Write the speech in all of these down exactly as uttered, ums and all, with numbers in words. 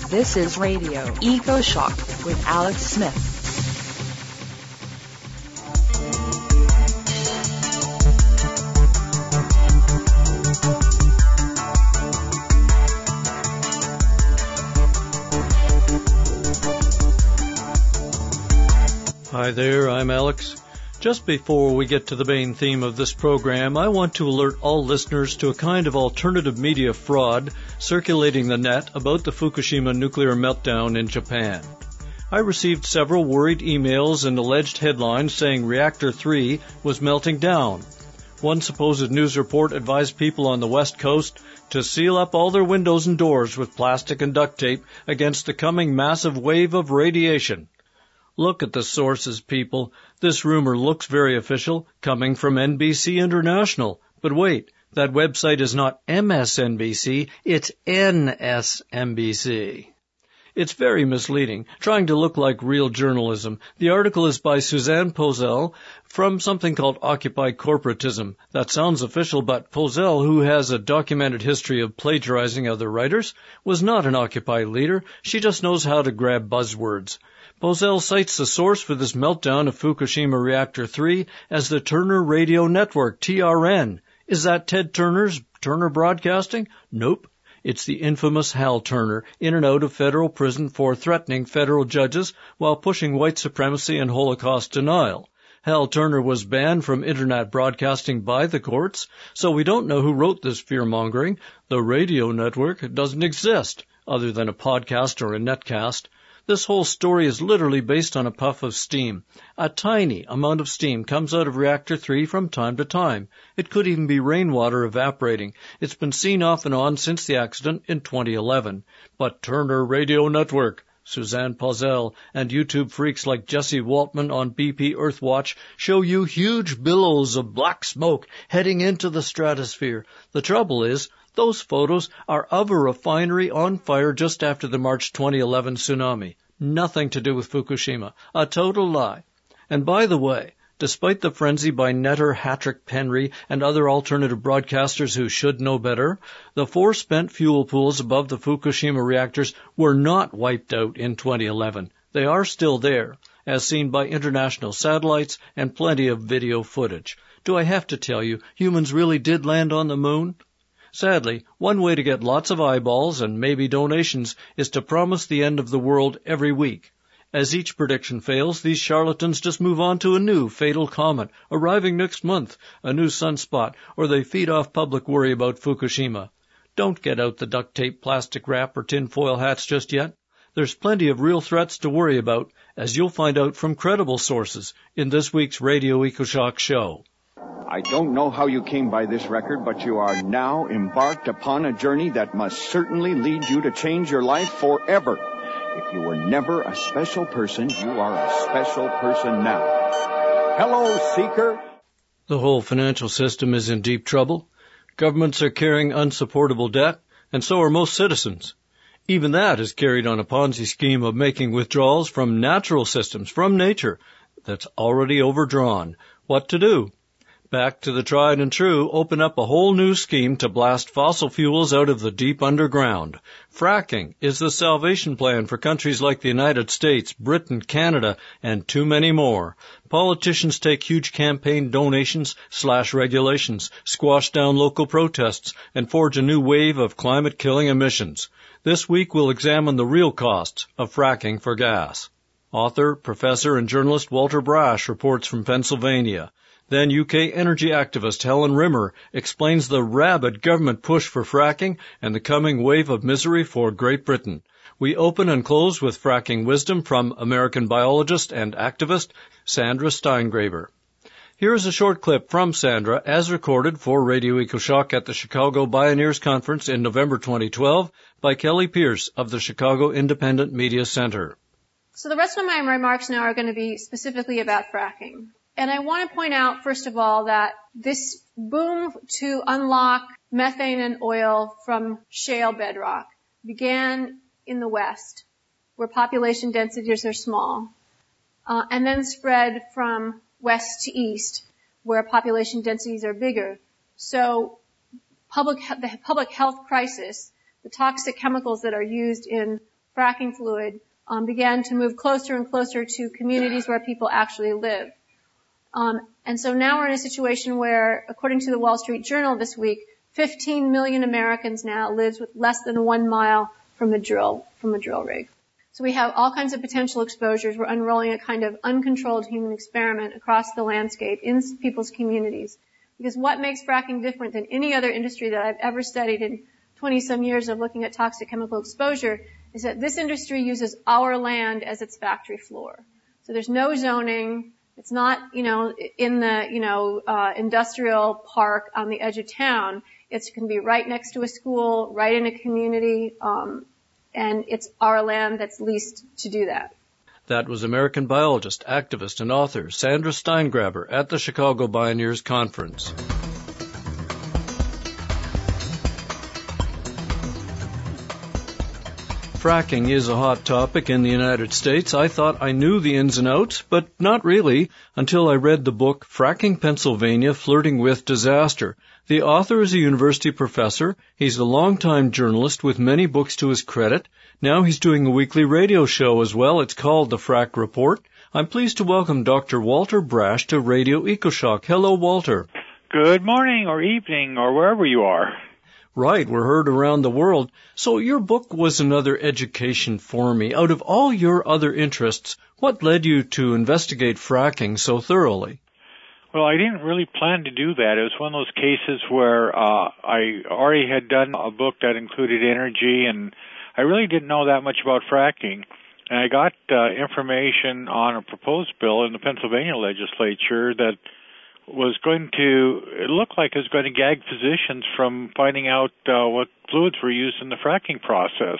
This is Radio EcoShock with Alex Smith. Hi there, I'm Alex. Just before we get to the main theme of this program, I want to alert all listeners to a kind of alternative media fraud circulating the net about the Fukushima nuclear meltdown in Japan. I received several worried emails and alleged headlines saying Reactor three was melting down. One supposed news report advised people on the West Coast to seal up all their windows and doors with plastic and duct tape against the coming massive wave of radiation. Look at the sources, people. This rumor looks very official, coming from N B C International. But wait, that website is not M S N B C, it's N S N B C. It's very misleading, trying to look like real journalism. The article is by Suzanne Posel from something called Occupy Corporatism. That sounds official, but Posel, who has a documented history of plagiarizing other writers, was not an Occupy leader. She just knows how to grab buzzwords. Posel cites the source for this meltdown of Fukushima Reactor three as the Turner Radio Network, T R N. Is that Ted Turner's Turner Broadcasting? Nope. It's the infamous Hal Turner, in and out of federal prison for threatening federal judges while pushing white supremacy and Holocaust denial. Hal Turner was banned from Internet broadcasting by the courts, so we don't know who wrote this fear-mongering. The radio network doesn't exist, other than a podcast or a netcast. This whole story is literally based on a puff of steam. A tiny amount of steam comes out of Reactor three from time to time. It could even be rainwater evaporating. It's been seen off and on since the accident in twenty eleven. But Turner Radio Network, Suzanne Posel, and YouTube freaks like Jesse Waltman on B P Earthwatch show you huge billows of black smoke heading into the stratosphere. The trouble is, those photos are of a refinery on fire just after the March twenty eleven tsunami. Nothing to do with Fukushima. A total lie. And by the way, despite the frenzy by Netter, Hattrick, Penry, and other alternative broadcasters who should know better, the four spent fuel pools above the Fukushima reactors were not wiped out in twenty eleven. They are still there, as seen by international satellites and plenty of video footage. Do I have to tell you, humans really did land on the moon? Sadly, one way to get lots of eyeballs and maybe donations is to promise the end of the world every week. As each prediction fails, these charlatans just move on to a new fatal comet, arriving next month, a new sunspot, or they feed off public worry about Fukushima. Don't get out the duct tape, plastic wrap, or tinfoil hats just yet. There's plenty of real threats to worry about, as you'll find out from credible sources in this week's Radio EcoShock show. I don't know how you came by this record, but you are now embarked upon a journey that must certainly lead you to change your life forever. If you were never a special person, you are a special person now. Hello, seeker. The whole financial system is in deep trouble. Governments are carrying unsupportable debt, and so are most citizens. Even that is carried on a Ponzi scheme of making withdrawals from natural systems, from nature, that's already overdrawn. What to do? Back to the tried and true, open up a whole new scheme to blast fossil fuels out of the deep underground. Fracking is the salvation plan for countries like the United States, Britain, Canada, and too many more. Politicians take huge campaign donations, slash regulations, squash down local protests, and forge a new wave of climate-killing emissions. This week we'll examine the real costs of fracking for gas. Author, professor, and journalist Walter Brash reports from Pennsylvania. Then U K energy activist Helen Rimmer explains the rabid government push for fracking and the coming wave of misery for Great Britain. We open and close with fracking wisdom from American biologist and activist Sandra Steingraber. Here is a short clip from Sandra as recorded for Radio EcoShock at the Chicago Bioneers Conference in November twenty twelve by Kelly Pierce of the Chicago Independent Media Center. So the rest of my remarks now are going to be specifically about fracking. And I want to point out, first of all, that this boom to unlock methane and oil from shale bedrock began in the West, where population densities are small, uh, and then spread from west to east, where population densities are bigger. So public, the public health crisis, the toxic chemicals that are used in fracking fluid um, began to move closer and closer to communities where people actually live. Um, and so now we're in a situation where, according to the Wall Street Journal this week, fifteen million Americans now lives with less than one mile from a drill, from a drill rig. So we have all kinds of potential exposures. We're unrolling a kind of uncontrolled human experiment across the landscape in people's communities. Because what makes fracking different than any other industry that I've ever studied in twenty some years of looking at toxic chemical exposure is that this industry uses our land as its factory floor. So there's no zoning. It's not, you know, in the, you know, uh, industrial park on the edge of town. It can be right next to a school, right in a community, um, and it's our land that's leased to do that. That was American biologist, activist, and author Sandra Steingraber at the Chicago Bioneers Conference. Fracking is a hot topic in the United States. I thought I knew the ins and outs, but not really, until I read the book Fracking Pennsylvania, Flirting with Disaster. The author is a university professor. He's a longtime journalist with many books to his credit. Now he's doing a weekly radio show as well. It's called The Frack Report. I'm pleased to welcome Doctor Walter Brash to Radio EcoShock. Hello, Walter. Good morning or evening or wherever you are. Right, we're heard around the world. So your book was another education for me. Out of all your other interests, what led you to investigate fracking so thoroughly? Well, I didn't really plan to do that. It was one of those cases where uh, I already had done a book that included energy, and I really didn't know that much about fracking. And I got uh, information on a proposed bill in the Pennsylvania legislature that was going to, it looked like it was going to gag physicians from finding out uh, what fluids were used in the fracking process.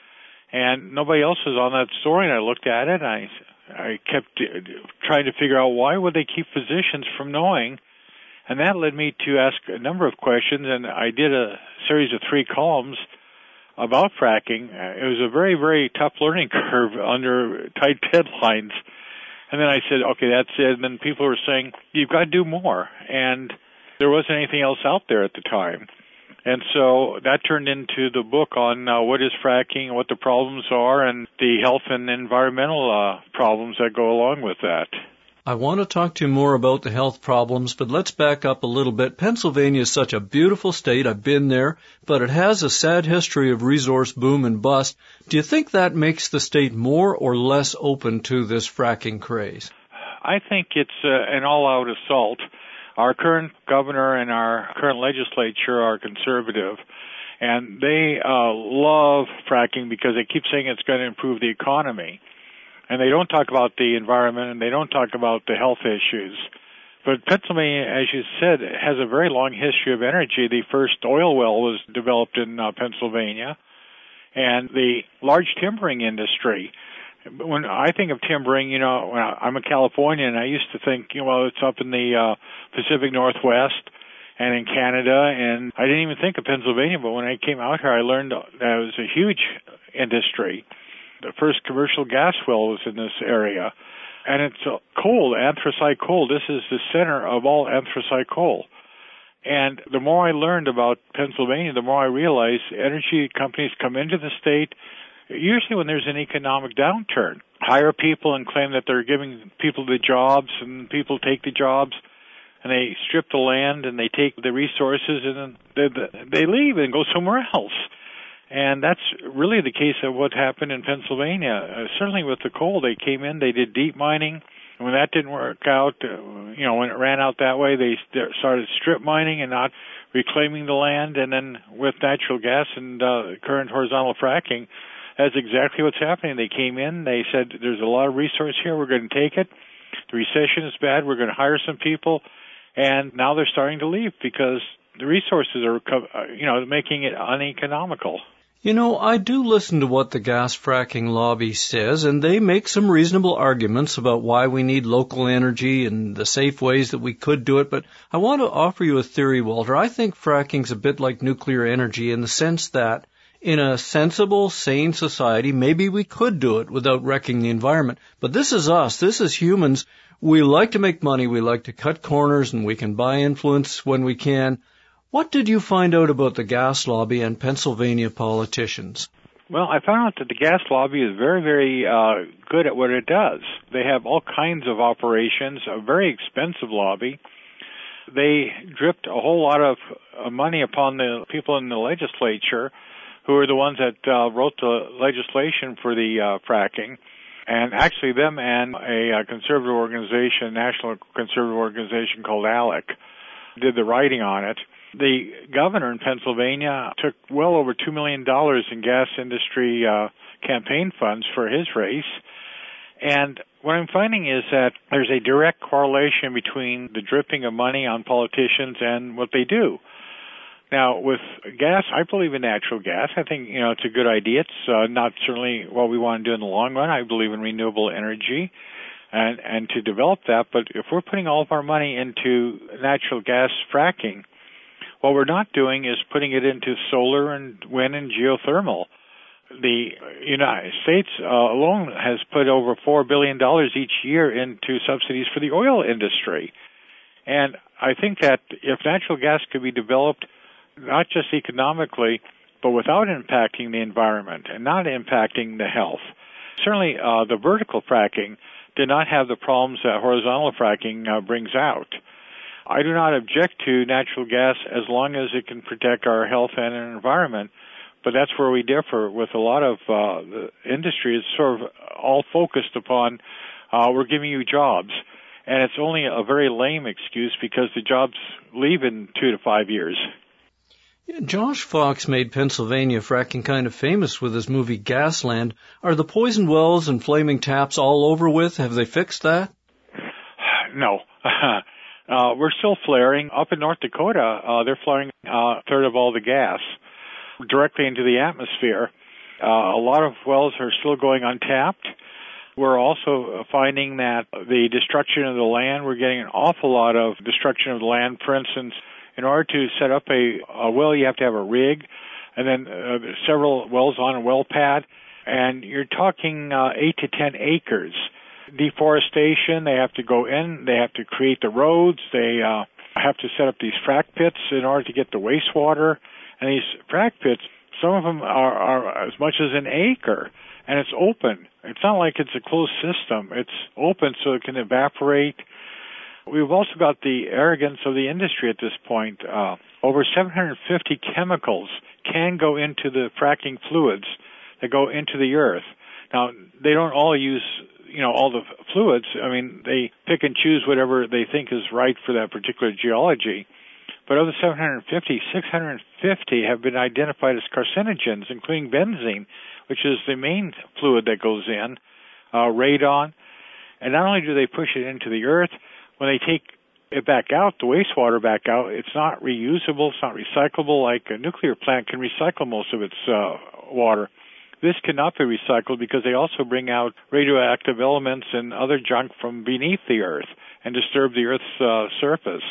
And nobody else was on that story, and I looked at it, and I, I kept trying to figure out why would they keep physicians from knowing. And that led me to ask a number of questions, and I did a series of three columns about fracking. It was a very, very tough learning curve under tight deadlines. And then I said, okay, that's it. And then people were saying, you've got to do more. And there wasn't anything else out there at the time. And so that turned into the book on uh, what is fracking, what the problems are, and the health and environmental uh, problems that go along with that. I want to talk to you more about the health problems, but let's back up a little bit. Pennsylvania is such a beautiful state. I've been there, but it has a sad history of resource boom and bust. Do you think that makes the state more or less open to this fracking craze? I think it's uh, an all-out assault. Our current governor and our current legislature are conservative, and they uh, love fracking because they keep saying it's going to improve the economy. And they don't talk about the environment, and they don't talk about the health issues. But Pennsylvania, as you said, has a very long history of energy. The first oil well was developed in uh, Pennsylvania. And the large timbering industry. When I think of timbering, you know, when I, I'm a Californian, I used to think, you know, well, it's up in the uh, Pacific Northwest and in Canada, and I didn't even think of Pennsylvania. But when I came out here, I learned that it was a huge industry. The first commercial gas well was in this area. And it's uh, coal, anthracite coal. This is the center of all anthracite coal. And the more I learned about Pennsylvania, the more I realized energy companies come into the state, usually when there's an economic downturn, hire people and claim that they're giving people the jobs, and people take the jobs, and they strip the land, and they take the resources, and then they, they leave and go somewhere else. And that's really the case of what happened in Pennsylvania. Uh, certainly with the coal, they came in, they did deep mining. And when that didn't work out, uh, you know, when it ran out that way, they st- started strip mining and not reclaiming the land. And then with natural gas and uh, current horizontal fracking, that's exactly what's happening. They came in, they said, there's a lot of resource here, we're going to take it. The recession is bad, we're going to hire some people. And now they're starting to leave because the resources are, you know, making it uneconomical. You know, I do listen to what the gas fracking lobby says, and they make some reasonable arguments about why we need local energy and the safe ways that we could do it. But I want to offer you a theory, Walter. I think fracking's a bit like nuclear energy in the sense that in a sensible, sane society, maybe we could do it without wrecking the environment. But this is us. This is humans. We like to make money. We like to cut corners, and we can buy influence when we can. What did you find out about the gas lobby and Pennsylvania politicians? Well, I found out that the gas lobby is very, very uh, good at what it does. They have all kinds of operations, a very expensive lobby. They dripped a whole lot of uh, money upon the people in the legislature who are the ones that uh, wrote the legislation for the uh, fracking. And actually them and a uh, conservative organization, national conservative organization called ALEC, did the writing on it. The governor in Pennsylvania took well over two million dollars in gas industry uh, campaign funds for his race. And what I'm finding is that there's a direct correlation between the dripping of money on politicians and what they do. Now, with gas, I believe in natural gas. I think, you know, it's a good idea. It's uh, not certainly what we want to do in the long run. I believe in renewable energy and, and to develop that. But if we're putting all of our money into natural gas fracking, what we're not doing is putting it into solar and wind and geothermal. The United States uh, alone has put over four billion dollars each year into subsidies for the oil industry. And I think that if natural gas could be developed not just economically, but without impacting the environment and not impacting the health. Certainly, uh, the vertical fracking did not have the problems that horizontal fracking uh, brings out. I do not object to natural gas as long as it can protect our health and our environment, but that's where we differ with a lot of uh, the industry. It's sort of all focused upon uh, we're giving you jobs, and it's only a very lame excuse because the jobs leave in two to five years. Yeah, Josh Fox made Pennsylvania fracking kind of famous with his movie Gasland. Are the poisoned wells and flaming taps all over with? Have they fixed that? No. Uh, we're still flaring. Up in North Dakota, uh, they're flaring uh, a third of all the gas directly into the atmosphere. Uh, a lot of wells are still going untapped. We're also finding that the destruction of the land, we're getting an awful lot of destruction of the land. For instance, in order to set up a, a well, you have to have a rig, and then uh, several wells on a well pad, and you're talking uh, eight to ten acres. Deforestation, they have to go in, they have to create the roads, they uh, have to set up these frack pits in order to get the wastewater. And these frack pits, some of them are, are as much as an acre, and it's open. It's not like it's a closed system. It's open so it can evaporate. We've also got the arrogance of the industry at this point. Uh, over seven hundred fifty chemicals can go into the fracking fluids that go into the earth. Now, they don't all use you know, all the fluids. I mean, they pick and choose whatever they think is right for that particular geology. But of the seven hundred fifty, six hundred fifty have been identified as carcinogens, including benzene, which is the main fluid that goes in, uh, radon. And not only do they push it into the earth, when they take it back out, the wastewater back out, it's not reusable, it's not recyclable like a nuclear plant can recycle most of its uh, water. This cannot be recycled because they also bring out radioactive elements and other junk from beneath the earth and disturb the earth's uh, surface.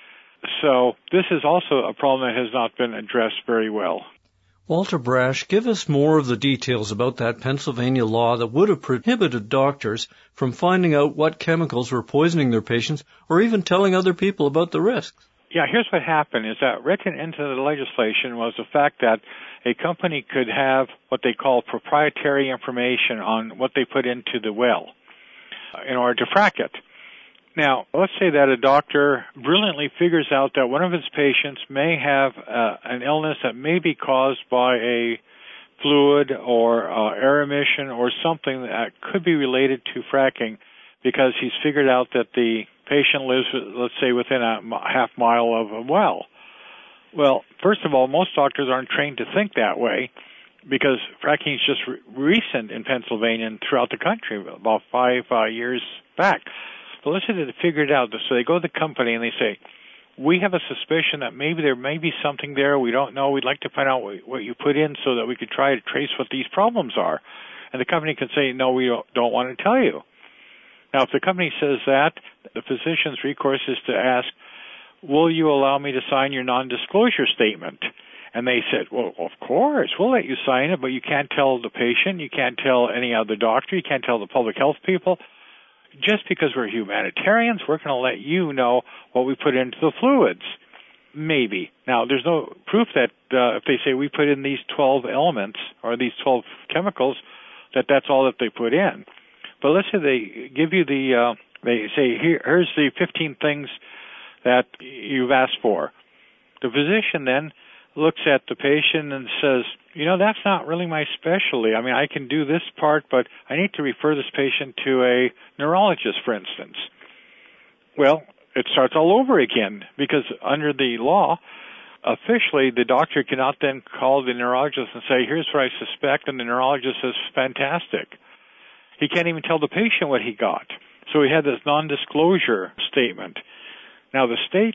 So this is also a problem that has not been addressed very well. Walter Brash, give us more of the details about that Pennsylvania law that would have prohibited doctors from finding out what chemicals were poisoning their patients or even telling other people about the risks. Yeah, here's what happened is that written into the legislation was the fact that a company could have what they call proprietary information on what they put into the well in order to frack it. Now, let's say that a doctor brilliantly figures out that one of his patients may have uh, an illness that may be caused by a fluid or uh, air emission or something that could be related to fracking because he's figured out that the patient lives, let's say, within a half mile of a well. Well, first of all, most doctors aren't trained to think that way because fracking is just re- recent in Pennsylvania and throughout the country, about five uh, years back. But let's say they figured it out. So they go to the company and they say, we have a suspicion that maybe there may be something there. We don't know. We'd like to find out what you put in so that we could try to trace what these problems are. And the company can say, no, we don't want to tell you. Now, if the company says that, the physician's recourse is to ask, will you allow me to sign your non-disclosure statement? And they said, well, of course, we'll let you sign it, but you can't tell the patient, you can't tell any other doctor, you can't tell the public health people. Just because we're humanitarians, we're going to let you know what we put into the fluids. maybe. Now, there's no proof that uh, if they say we put in these twelve elements or these twelve chemicals, that that's all that they put in. But let's say they give you the, uh, they say, Here, here's the fifteen things that you've asked for. The physician then looks at the patient and says, you know, that's not really my specialty. I mean, I can do this part, but I need to refer this patient to a neurologist, for instance. Well, it starts all over again because under the law, officially, the doctor cannot then call the neurologist and say, here's what I suspect, and the neurologist says, fantastic. He can't even tell the patient what he got. So he had this non-disclosure statement. Now, the state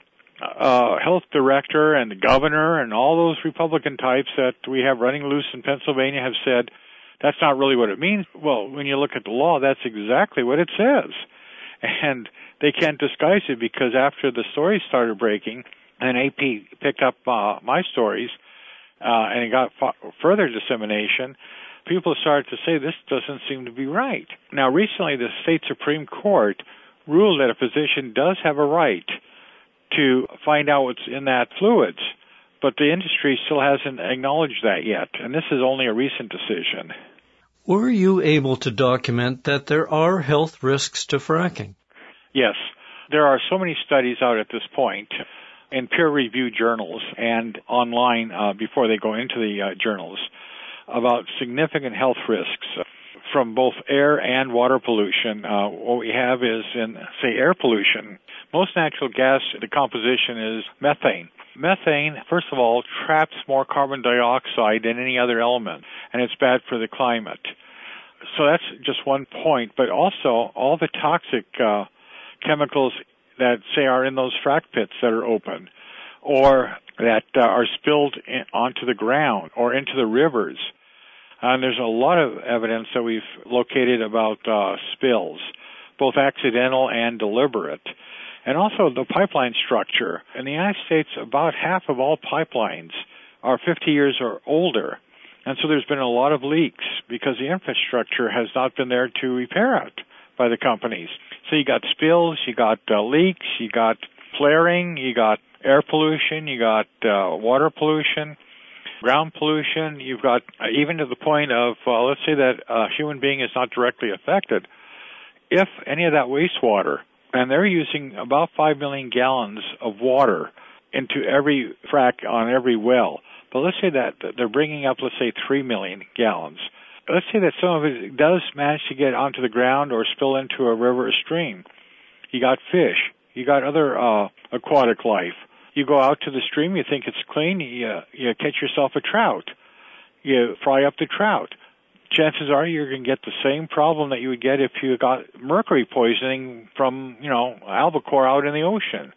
uh, health director and the governor and all those Republican types that we have running loose in Pennsylvania have said, that's not really what it means. Well, when you look at the law, that's exactly what it says. And they can't disguise it because after the stories started breaking, and A P picked up uh, my stories, uh, and it got f- further dissemination, people started to say this doesn't seem to be right. Now, recently, the state Supreme Court ruled that a physician does have a right to find out what's in that fluids, but the industry still hasn't acknowledged that yet, and this is only a recent decision. Were you able to document that there are health risks to fracking? Yes. There are so many studies out at this point in peer-reviewed journals and online uh, before they go into the uh, journals about significant health risks from both air and water pollution. Uh, what we have is in, say, air pollution. Most natural gas decomposition is methane. Methane, first of all, traps more carbon dioxide than any other element, and it's bad for the climate. So that's just one point. But also, all the toxic uh, chemicals that, say, are in those frac pits that are open, or that uh, are spilled in, onto the ground or into the rivers. And there's a lot of evidence that we've located about uh, spills, both accidental and deliberate. And also the pipeline structure. In the United States, about half of all pipelines are fifty years or older. And so there's been a lot of leaks because the infrastructure has not been there to repair it by the companies. So you got spills, you got uh, leaks, you got flaring, you got air pollution, you got uh, water pollution, ground pollution. You've got uh, even to the point of, uh, let's say that a human being is not directly affected. If any of that wastewater, and they're using about five million gallons of water into every frac on every well. But let's say that they're bringing up, let's say, three million gallons. Let's say that some of it does manage to get onto the ground or spill into a river or stream. You got fish. You got other uh, aquatic life. You go out to the stream, you think it's clean, you, you catch yourself a trout. You fry up the trout. Chances are you're going to get the same problem that you would get if you got mercury poisoning from, you know, albacore out in the ocean.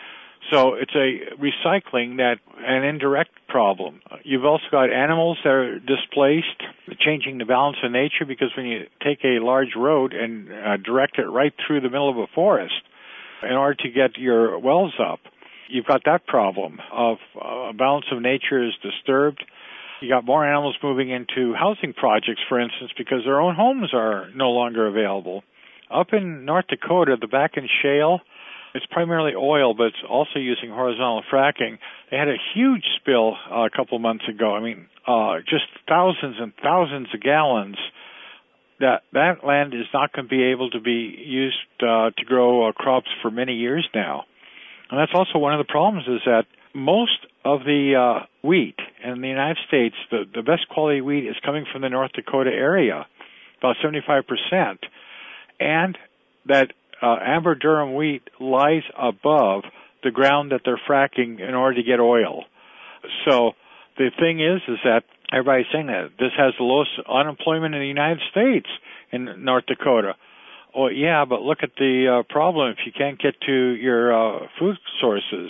So it's a recycling that an indirect problem. You've also got animals that are displaced, changing the balance of nature, because when you take a large road and uh, direct it right through the middle of a forest in order to get your wells up, you've got that problem of uh, balance of nature is disturbed. You got more animals moving into housing projects, for instance, because their own homes are no longer available. Up in North Dakota, the Bakken Shale, it's primarily oil, but it's also using horizontal fracking. They had a huge spill uh, a couple of months ago. I mean, uh, just thousands and thousands of gallons. That that land is not going to be able to be used uh, to grow uh, crops for many years now. And that's also one of the problems is that most of the uh, wheat in the United States, the, the best quality wheat is coming from the North Dakota area, about seventy-five percent. And that uh, amber durum wheat lies above the ground that they're fracking in order to get oil. So the thing is, is that everybody's saying that this has the lowest unemployment in the United States in North Dakota. Oh, yeah, but look at the uh, problem if you can't get to your uh, food sources.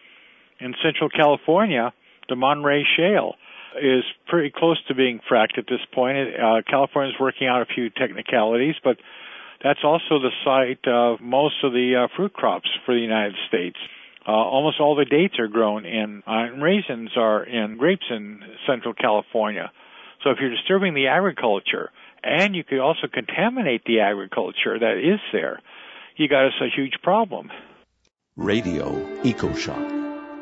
In Central California, the Monterey Shale is pretty close to being fracked at this point. Uh, California's working out a few technicalities, but that's also the site of most of the uh, fruit crops for the United States. Uh, almost all the dates are grown in, uh, and raisins are in grapes in Central California. So if you're disturbing the agriculture, and you could also contaminate the agriculture that is there, you got us a huge problem. Radio EcoShock.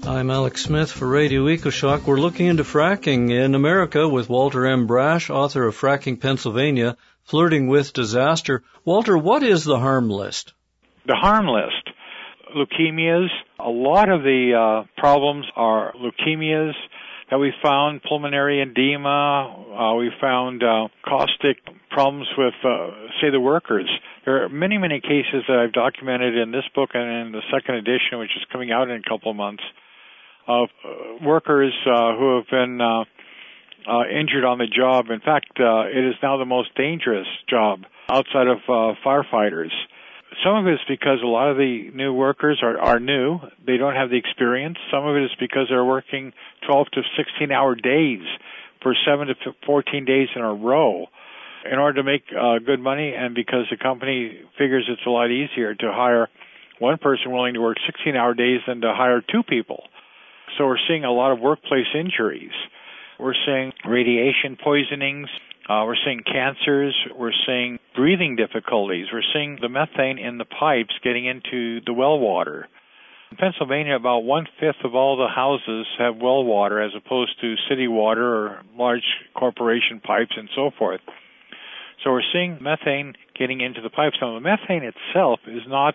I'm Alex Smith for Radio EcoShock. We're looking into fracking in America with Walter M. Brash, author of Fracking Pennsylvania, Flirting with Disaster. Walter, what is the harm list? The harm list. Leukemias. A lot of the uh, problems are leukemias that we found, pulmonary edema. Uh, we found uh, caustic problems with, uh, say, the workers. There are many, many cases that I've documented in this book and in the second edition, which is coming out in a couple of months, of uh, workers uh, who have been uh, uh, injured on the job. In fact, uh, it is now the most dangerous job outside of uh, firefighters. Some of it is because a lot of the new workers are, are new. They don't have the experience. Some of it is because they're working twelve to sixteen hour days for seven to fourteen days in a row in order to make uh, good money, and because the company figures it's a lot easier to hire one person willing to work sixteen hour days than to hire two people. So we're seeing a lot of workplace injuries. We're seeing radiation poisonings. Uh, we're seeing cancers. We're seeing breathing difficulties. We're seeing the methane in the pipes getting into the well water. In Pennsylvania, about one-fifth of all the houses have well water as opposed to city water or large corporation pipes and so forth. So we're seeing methane getting into the pipes. Now, the methane itself is not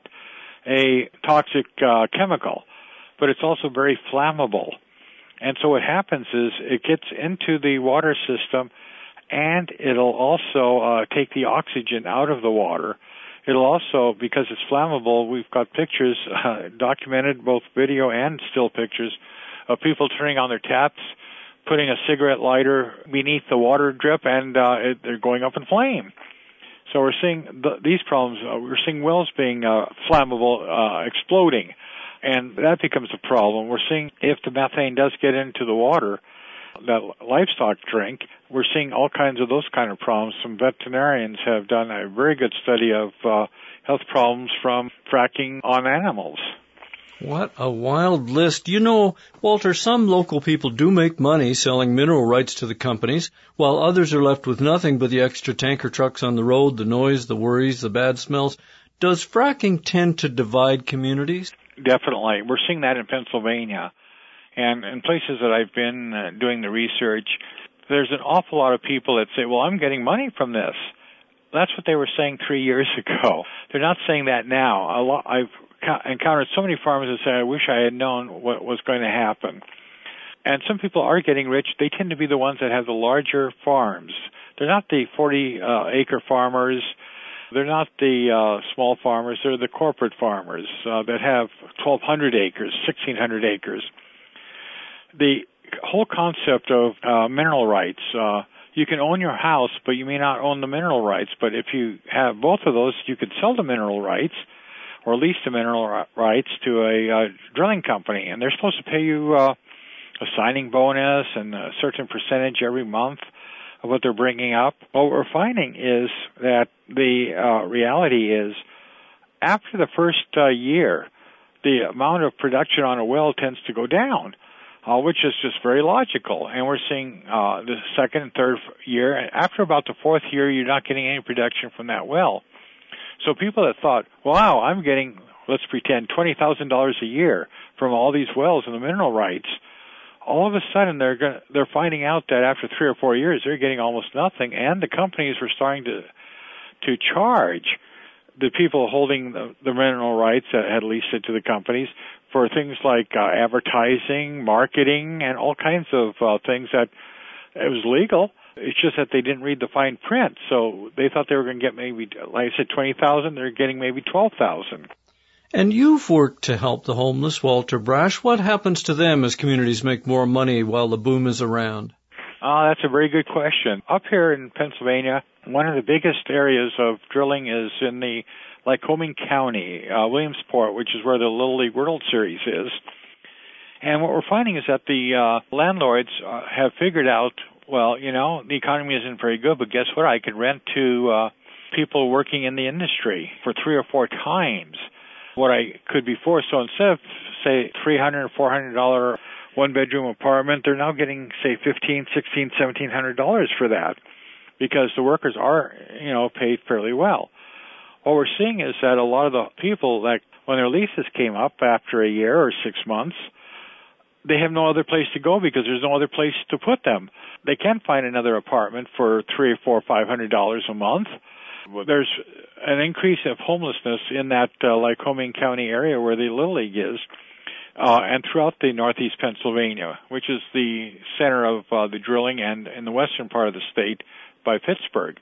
a toxic uh, chemical, but it's also very flammable. And so what happens is it gets into the water system, and it'll also uh, take the oxygen out of the water. It'll also, because it's flammable, we've got pictures uh, documented, both video and still pictures, of people turning on their taps, putting a cigarette lighter beneath the water drip, and uh, it, they're going up in flame. So we're seeing the, these problems. Uh, we're seeing wells being uh, flammable, uh, exploding, and that becomes a problem. We're seeing if the methane does get into the water that livestock drink, we're seeing all kinds of those kind of problems. Some veterinarians have done a very good study of uh, health problems from fracking on animals. What a wild list. You know, Walter, some local people do make money selling mineral rights to the companies, while others are left with nothing but the extra tanker trucks on the road, the noise, the worries, the bad smells. Does fracking tend to divide communities? Definitely. We're seeing that in Pennsylvania. And in places that I've been uh, doing the research, there's an awful lot of people that say, well, I'm getting money from this. That's what they were saying three years ago. They're not saying that now. A lot, I've encountered so many farmers that say, I wish I had known what was going to happen. And some people are getting rich. They tend to be the ones that have the larger farms. They're not the forty-acre uh, farmers. They're not the uh, small farmers. They're the corporate farmers uh, that have twelve hundred acres, sixteen hundred acres. The whole concept of uh, mineral rights, uh, you can own your house, but you may not own the mineral rights. But if you have both of those, you could sell the mineral rights or lease the mineral rights to a uh, drilling company, and they're supposed to pay you uh, a signing bonus and a certain percentage every month of what they're bringing up. What we're finding is that the uh, reality is after the first uh, year, the amount of production on a well tends to go down. Uh, which is just very logical. And we're seeing uh, the second and third year, and after about the fourth year, you're not getting any production from that well. So people that thought, wow, I'm getting, let's pretend, twenty thousand dollars a year from all these wells and the mineral rights, all of a sudden they're gonna, they're finding out that after three or four years, they're getting almost nothing, and the companies were starting to to charge the people holding the, the mineral rights that had leased it to the companies for things like uh, advertising, marketing, and all kinds of uh, things that it was legal. It's just that they didn't read the fine print. So they thought they were going to get maybe, like I said, twenty thousand. They're getting maybe twelve thousand. And you've worked to help the homeless, Walter Brash. What happens to them as communities make more money while the boom is around? Uh, that's a very good question. Up here in Pennsylvania, one of the biggest areas of drilling is in the Lycoming County, uh, Williamsport, which is where the Little League World Series is. And what we're finding is that the uh, landlords uh, have figured out, well, you know, the economy isn't very good, but guess what? I can rent to uh, people working in the industry for three or four times what I could before. So instead of, say, three hundred dollars or four hundred dollars one-bedroom apartment, they're now getting, say, fifteen hundred dollars, sixteen hundred dollars, seventeen hundred dollars for that because the workers are, you know, paid fairly well. What we're seeing is that a lot of the people, like when their leases came up after a year or six months, they have no other place to go because there's no other place to put them. They can't find another apartment for three or four or five hundred dollars a month. There's an increase of homelessness in that uh, Lycoming County area where the Little League is, uh, and throughout the northeast Pennsylvania, which is the center of uh, the drilling, and in the western part of the state by Pittsburgh.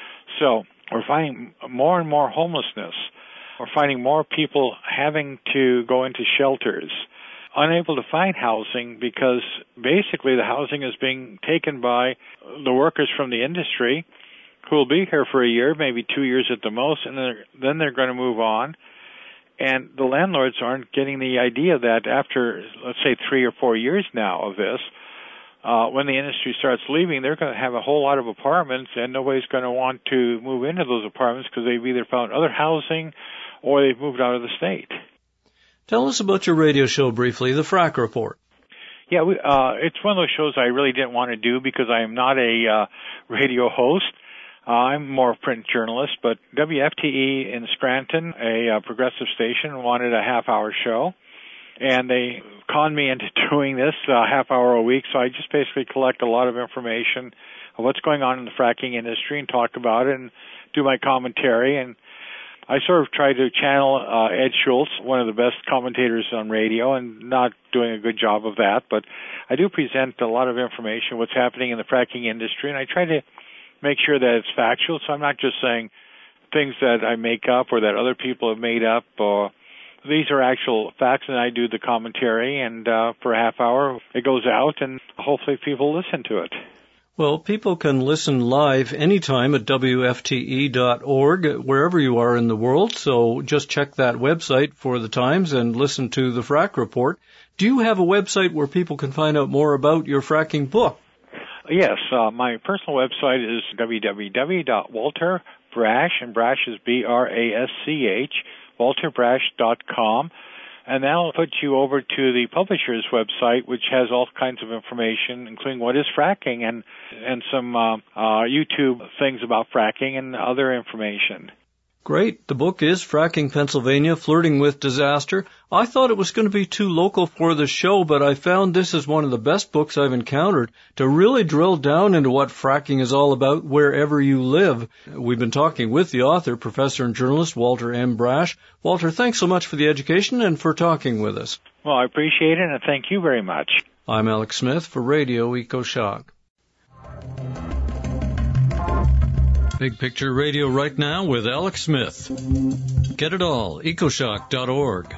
So we're finding more and more homelessness. We're finding more people having to go into shelters, unable to find housing because basically the housing is being taken by the workers from the industry who will be here for a year, maybe two years at the most, and they're, then they're going to move on. And the landlords aren't getting the idea that after, let's say, three or four years now of this, uh, when the industry starts leaving, they're going to have a whole lot of apartments, and nobody's going to want to move into those apartments because they've either found other housing or they've moved out of the state. Tell us about your radio show briefly, The Frack Report. Yeah, we, uh, it's one of those shows I really didn't want to do because I am not a uh, radio host. Uh, I'm more a print journalist, but W F T E in Scranton, a uh, progressive station, wanted a half-hour show, and they conned me into doing this uh, half hour a week, so I just basically collect a lot of information of what's going on in the fracking industry and talk about it and do my commentary. And I sort of try to channel uh, Ed Schultz, one of the best commentators on radio, and not doing a good job of that, but I do present a lot of information, what's happening in the fracking industry, and I try to make sure that it's factual, so I'm not just saying things that I make up or that other people have made up. Uh, these are actual facts, and I do the commentary, and uh, for a half hour it goes out, and hopefully people listen to it. Well, people can listen live anytime at W F T E dot org, wherever you are in the world, so just check that website for the times and listen to the Frack Report. Do you have a website where people can find out more about your fracking book? Yes, uh, my personal website is w w w dot walter brash, and Brash is B R A S C H, walter brash dot com, and that'll put you over to the publisher's website, which has all kinds of information, including what is fracking and and some uh, uh, YouTube things about fracking and other information. Great. The book is Fracking Pennsylvania, Flirting with Disaster. I thought it was going to be too local for the show, but I found this is one of the best books I've encountered to really drill down into what fracking is all about wherever you live. We've been talking with the author, professor and journalist Walter M. Brash. Walter, thanks so much for the education and for talking with us. Well, I appreciate it, and thank you very much. I'm Alex Smith for Radio EcoShock. Big Picture Radio right now with Alex Smith. Get it all, ecoshock dot org.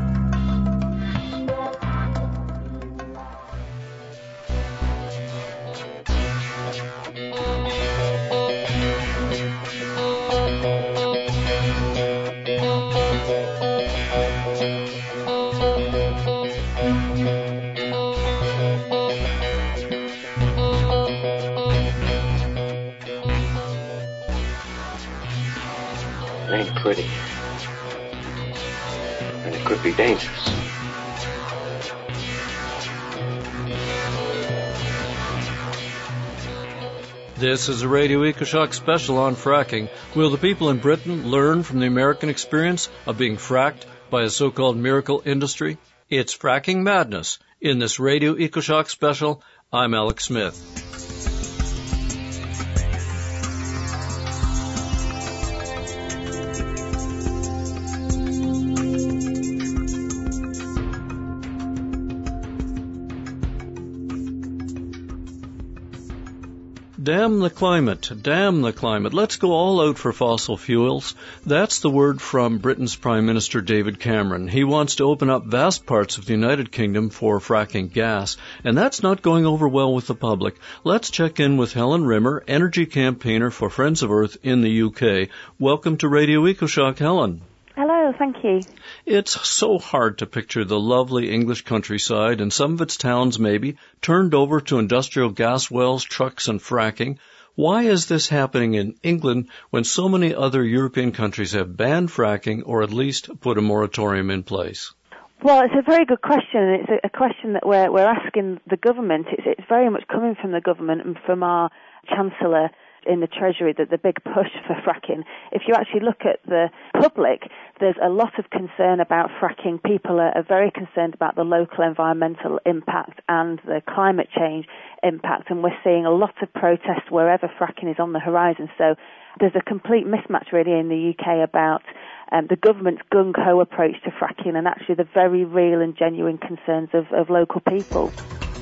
Pretty. And it could be dangerous. This is a Radio EcoShock special on fracking. Will the people in Britain learn from the American experience of being fracked by a so-called miracle industry? It's Fracking Madness. In this Radio EcoShock special, I'm Alex Smith. Damn the climate, damn the climate. Let's go all out for fossil fuels. That's the word from Britain's Prime Minister David Cameron. He wants to open up vast parts of the United Kingdom for fracking gas, and that's not going over well with the public. Let's check in with Helen Rimmer, energy campaigner for Friends of Earth in the U K. Welcome to Radio EcoShock, Helen. Hello, thank you. It's so hard to picture the lovely English countryside and some of its towns maybe turned over to industrial gas wells, trucks, and fracking. Why is this happening in England when so many other European countries have banned fracking or at least put a moratorium in place? Well, it's a very good question. It's a question that we're, we're asking the government. It's, it's very much coming from the government and from our Chancellor, in the Treasury, that the big push for fracking. If you actually look at the public, there's a lot of concern about fracking. People are, are very concerned about the local environmental impact and the climate change impact, and we're seeing a lot of protests wherever fracking is on the horizon. So there's a complete mismatch really in the U K about um, the government's gung-ho approach to fracking and actually the very real and genuine concerns of, of local people.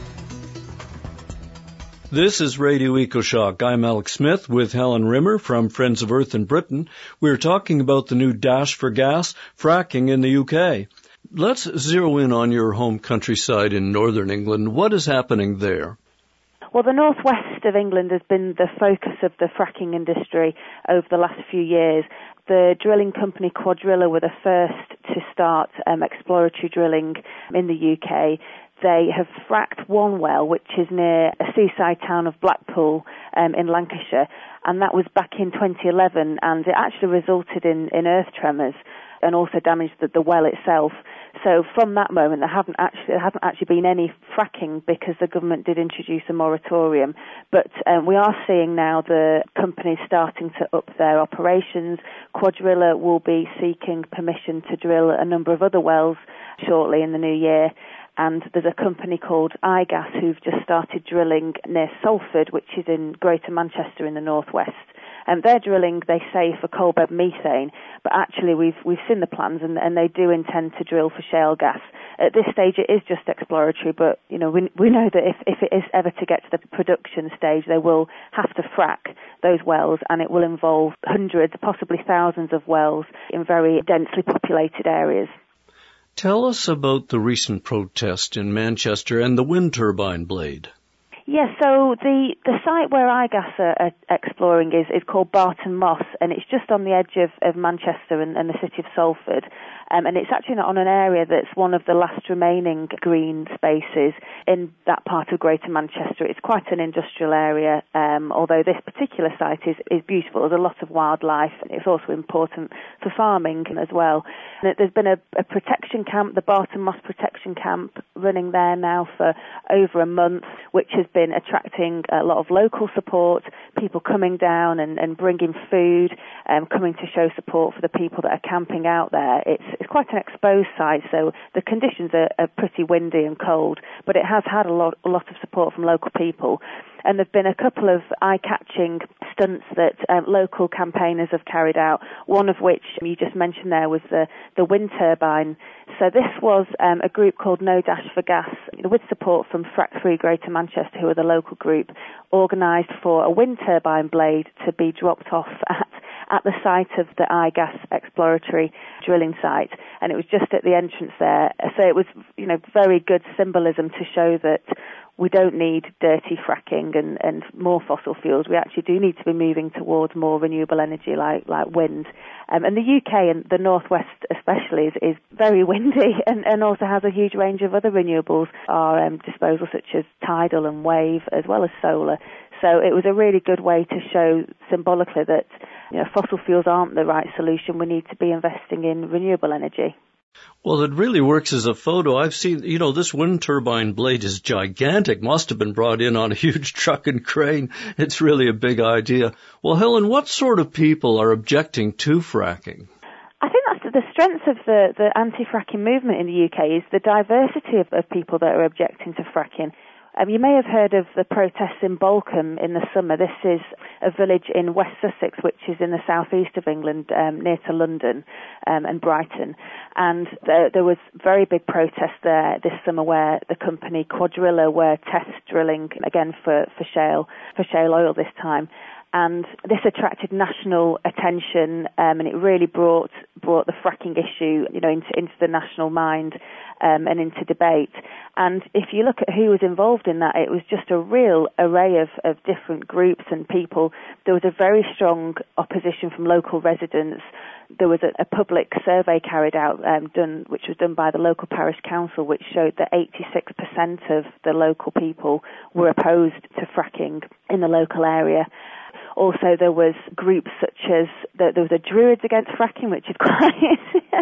This is Radio EcoShock. I'm Alex Smith with Helen Rimmer from Friends of Earth in Britain. We're talking about the new dash for gas, fracking in the U K. Let's zero in on your home countryside in northern England. What is happening there? Well, the northwest of England has been the focus of the fracking industry over the last few years. The drilling company Cuadrilla were the first to start um, exploratory drilling in the U K. They have fracked one well, which is near a seaside town of Blackpool um, in Lancashire, and that was back in twenty eleven, and it actually resulted in, in earth tremors and also damaged the, the well itself. So from that moment, there haven't actually there hasn't actually been any fracking because the government did introduce a moratorium. But um, we are seeing now the companies starting to up their operations. Cuadrilla will be seeking permission to drill a number of other wells shortly in the new year. And there's a company called iGas who've just started drilling near Salford, which is in Greater Manchester in the northwest. And they're drilling, they say, for coalbed methane, but actually we've we've seen the plans, and, and they do intend to drill for shale gas. At this stage, it is just exploratory, but you know we we know that if if it is ever to get to the production stage, they will have to frack those wells, and it will involve hundreds, possibly thousands of wells in very densely populated areas. Tell us about the recent protest in Manchester and the wind turbine blade. Yes, so the, the site where iGas are, are exploring is, is called Barton Moss, and it's just on the edge of, of Manchester and, and the city of Salford. Um, and it's actually on an area that's one of the last remaining green spaces in that part of Greater Manchester. It's quite an industrial area, um, although this particular site is, is beautiful. There's a lot of wildlife, and it's also important for farming as well. And there's been a, a protection camp, the Barton Moss Protection Camp, running there now for over a month, which has been attracting a lot of local support, people coming down and, and bringing food, um, coming to show support for the people that are camping out there. It's It's quite an exposed site, so the conditions are, are pretty windy and cold, but it has had a lot, a lot of support from local people. And there have been a couple of eye-catching stunts that um, local campaigners have carried out, one of which you just mentioned there was the, the wind turbine. So this was um, a group called No Dash for Gas, with support from Frack Free Greater Manchester, who are the local group, organised for a wind turbine blade to be dropped off at at the site of the iGas exploratory drilling site, and it was just at the entrance there. So it was, you know, very good symbolism to show that we don't need dirty fracking and, and more fossil fuels. We actually do need to be moving towards more renewable energy like, like wind. Um, and the U K and the northwest especially is, is very windy and, and also has a huge range of other renewables at our um, disposal, such as tidal and wave, as well as solar. So it was a really good way to show symbolically that, you know, fossil fuels aren't the right solution. We need to be investing in renewable energy. Well, it really works as a photo. I've seen, you know, this wind turbine blade is gigantic. Must have been brought in on a huge truck and crane. It's really a big idea. Well, Helen, what sort of people are objecting to fracking? I think that's the strength of the, the anti-fracking movement in the U K is the diversity of, of people that are objecting to fracking. Um, you may have heard of the protests in Bolcombe in the summer. This is a village in West Sussex, which is in the southeast of England, um, near to London um, and Brighton. And there, there was very big protests there this summer where the company Cuadrilla were test drilling again for, for shale for shale oil this time. And this attracted national attention, um, and it really brought brought the fracking issue, you know, into, into the national mind um, and into debate. And if you look at who was involved in that, it was just a real array of, of different groups and people. There was a very strong opposition from local residents. There was a, a public survey carried out, um, done, which was done by the local parish council, which showed that eighty-six percent of the local people were opposed to fracking in the local area. Also, there was groups such as, there was a Druids Against Fracking, which is quite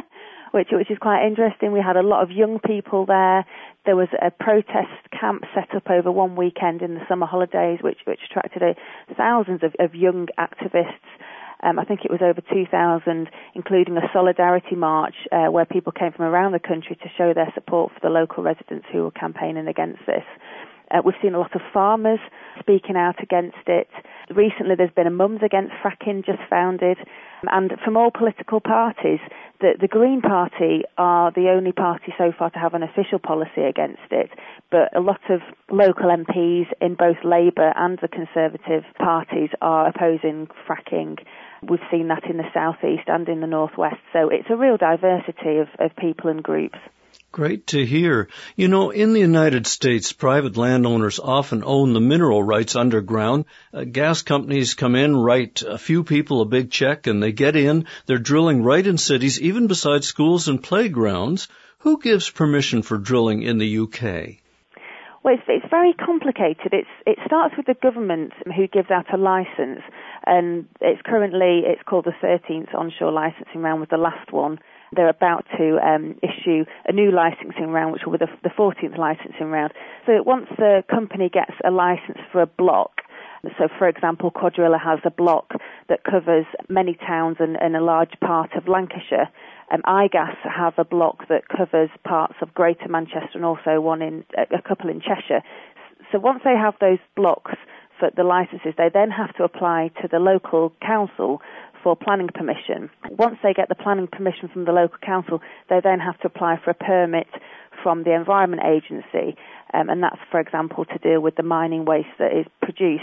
which which is quite interesting. We had a lot of young people there. There was a protest camp set up over one weekend in the summer holidays, which which attracted a, thousands of, of young activists. Um, I think it was over two thousand, including a solidarity march uh, where people came from around the country to show their support for the local residents who were campaigning against this. Uh, we've seen a lot of farmers speaking out against it. Recently there's been a Mums Against Fracking just founded. And from all political parties, the, the Green Party are the only party so far to have an official policy against it. But a lot of local M Ps in both Labour and the Conservative parties are opposing fracking. We've seen that in the South East and in the North West. So it's a real diversity of, of people and groups. Great to hear. You know, in the United States, private landowners often own the mineral rights underground. Uh, gas companies come in, write a few people a big check, and they get in. They're drilling right in cities, even beside schools and playgrounds. Who gives permission for drilling in the U K? Well, it's, it's very complicated. It's, it starts with the government who gives out a licence, and it's currently, it's called the thirteenth onshore licensing round, was the last one. They're about to um, issue a new licensing round, which will be the, the fourteenth licensing round. So once the company gets a license for a block, so for example, Quadrilla has a block that covers many towns and, and a large part of Lancashire. Um, iGas have a block that covers parts of Greater Manchester and also one in a couple in Cheshire. So once they have those blocks for the licenses, they then have to apply to the local council for planning permission. Once they get the planning permission from the local council, they then have to apply for a permit from the Environment Agency, um, and that's, for example, to deal with the mining waste that is produced.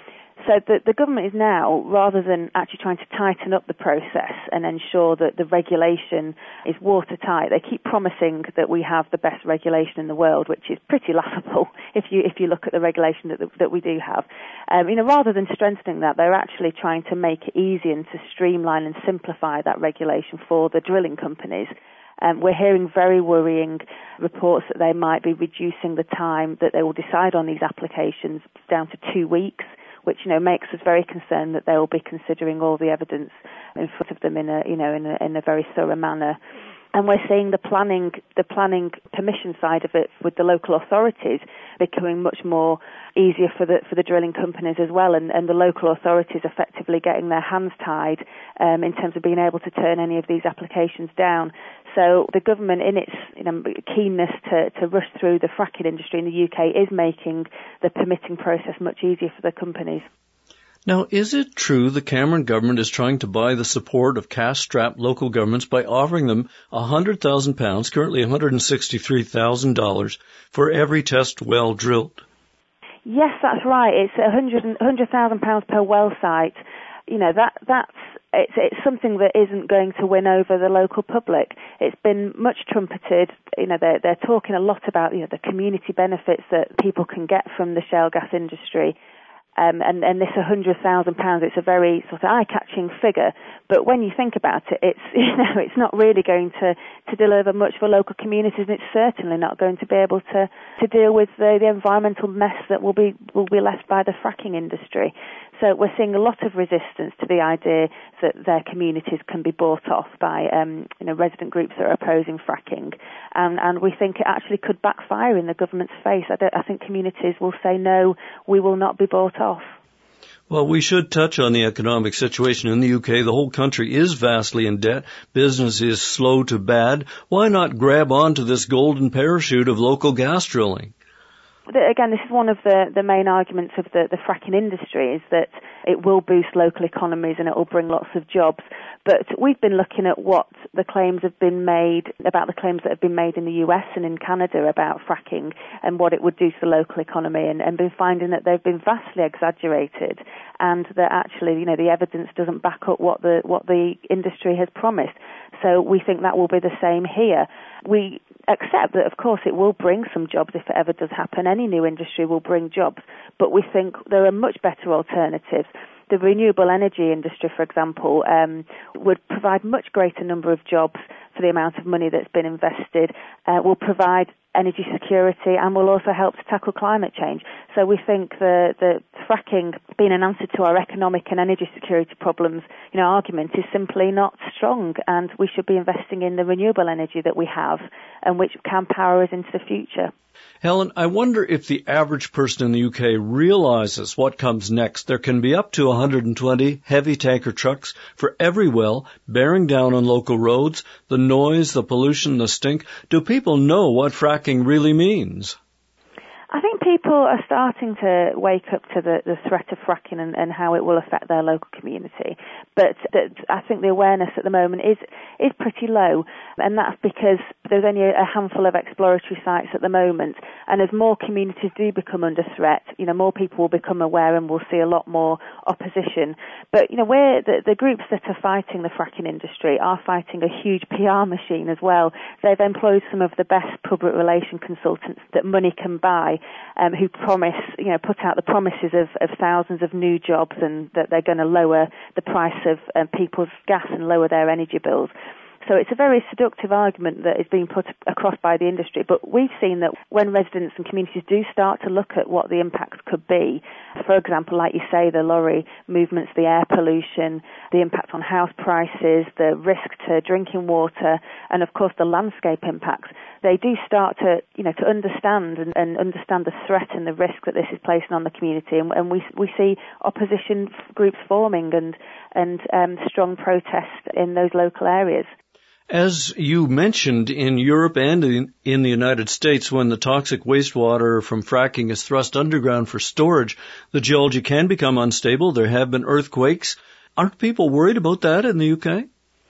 So the, the government is now, rather than actually trying to tighten up the process and ensure that the regulation is watertight, they keep promising that we have the best regulation in the world, which is pretty laughable if you if you look at the regulation that that we do have. Um, you know, rather than strengthening that, they're actually trying to make it easy and to streamline and simplify that regulation for the drilling companies. Um, we're hearing very worrying reports that they might be reducing the time that they will decide on these applications down to two weeks. Which, you know, makes us very concerned that they will be considering all the evidence in front of them in a, you know, in a, in a very thorough manner. And we're seeing the planning, the planning permission side of it with the local authorities becoming much more easier for the for the drilling companies as well, and, and the local authorities effectively getting their hands tied um, in terms of being able to turn any of these applications down. So the government, in its you know, keenness to, to rush through the fracking industry in the U K, is making the permitting process much easier for the companies. Now, is it true the Cameron government is trying to buy the support of cash-strapped local governments by offering them one hundred thousand pounds, currently one hundred sixty-three thousand dollars, for every test well drilled? Yes, that's right. It's one hundred thousand pounds per well site. You know, that that's it's, it's something that isn't going to win over the local public. It's been much trumpeted. You know, they're, they're talking a lot about, you know, the community benefits that people can get from the shale gas industry. Um, and, and this one hundred thousand pounds, it's a very sort of eye-catching figure. But when you think about it, it's, you know, it's not really going to, to deliver much for local communities, and it's certainly not going to be able to, to deal with the, the environmental mess that will be, will be left by the fracking industry. So we're seeing a lot of resistance to the idea that their communities can be bought off by, um, you know, resident groups that are opposing fracking. And, and we think it actually could backfire in the government's face. I, don't, I think communities will say, no, we will not be bought off. Well, we should touch on the economic situation in the U K. The whole country is vastly in debt. Business is slow to bad. Why not grab onto this golden parachute of local gas drilling? Again, this is one of the, the main arguments of the, the fracking industry, is that it will boost local economies and it will bring lots of jobs. But we've been looking at what the claims have been made, about the claims that have been made in the U S and in Canada about fracking and what it would do to the local economy, and, and been finding that they've been vastly exaggerated, and that actually, you know, the evidence doesn't back up what the, what the industry has promised. So we think that will be the same here. We accept that, of course, it will bring some jobs if it ever does happen. Any new industry will bring jobs, but we think there are much better alternatives. The renewable energy industry, for example, um, would provide much greater number of jobs for the amount of money that's been invested, uh, will provide energy security and will also help to tackle climate change. So we think the, the fracking being an answer to our economic and energy security problems, you know, argument is simply not strong, and we should be investing in the renewable energy that we have and which can power us into the future. Helen, I wonder if the average person in the U K realizes what comes next. There can be up to one hundred twenty heavy tanker trucks for every well, bearing down on local roads, the noise, the pollution, the stink. Do people know what fracking really means? I think people are starting to wake up to the, the threat of fracking and, and how it will affect their local community. But that, I think the awareness at the moment is is pretty low, and that's because there's only a handful of exploratory sites at the moment. And as more communities do become under threat, you know, more people will become aware, and we'll see a lot more opposition. But you know, we're the, the groups that are fighting the fracking industry are fighting a huge P R machine as well. They've employed some of the best public relation consultants that money can buy. Um, who promise, you know, put out the promises of, of thousands of new jobs and that they're going to lower the price of um, people's gas and lower their energy bills. So it's a very seductive argument that is being put across by the industry. But we've seen that when residents and communities do start to look at what the impacts could be, for example, like you say, the lorry movements, the air pollution, the impact on house prices, the risk to drinking water, and of course the landscape impacts, they do start to, you know, to understand and, and understand the threat and the risk that this is placing on the community. And, and we we see opposition groups forming and and um, strong protest in those local areas. As you mentioned, in Europe and in, in the United States, when the toxic wastewater from fracking is thrust underground for storage, the geology can become unstable. There have been earthquakes. Aren't people worried about that in the U K?